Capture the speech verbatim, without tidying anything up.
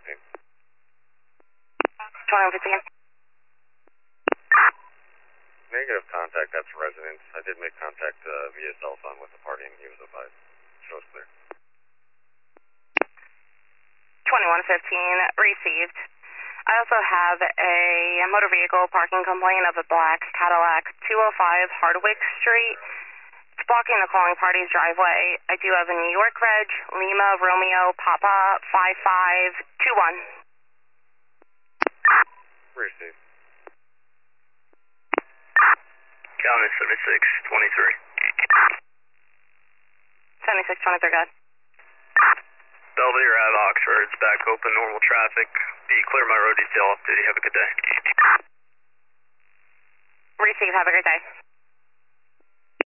fifteen. twenty-one fifteen. Negative contact, that's residence. I did make contact uh, via cell phone with the party and he was advised. Show us clear. twenty-one fifteen, received. I also have a motor vehicle parking complaint of a black Cadillac, two oh five Hardwick Street. It's blocking the calling party's driveway. I do have a New York Reg, Lima, Romeo, Papa, five five two one. Received. County seventy-six twenty-three. seventy-six twenty-three, good. Belvedere Ave, Oxford, it's back open, normal traffic. Be clear my road detail off duty. Have a good day. Receive, have a great day.